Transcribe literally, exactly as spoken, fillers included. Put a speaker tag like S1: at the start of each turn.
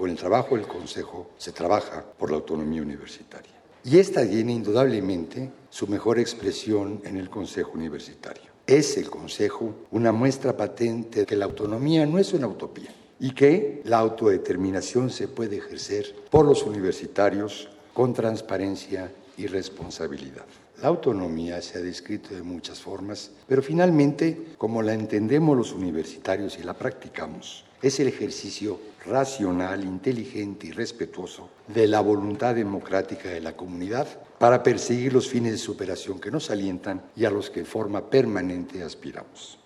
S1: con el trabajo del Consejo se trabaja por la autonomía universitaria. Y esta tiene indudablemente su mejor expresión en el Consejo Universitario. Es el Consejo una muestra patente de que la autonomía no es una utopía y que la autodeterminación se puede ejercer por los universitarios con transparencia y responsabilidad. La autonomía se ha descrito de muchas formas, pero finalmente, como la entendemos los universitarios y la practicamos, es el ejercicio racional, inteligente y respetuoso de la voluntad democrática de la comunidad para perseguir los fines de superación que nos alientan y a los que de forma permanente aspiramos.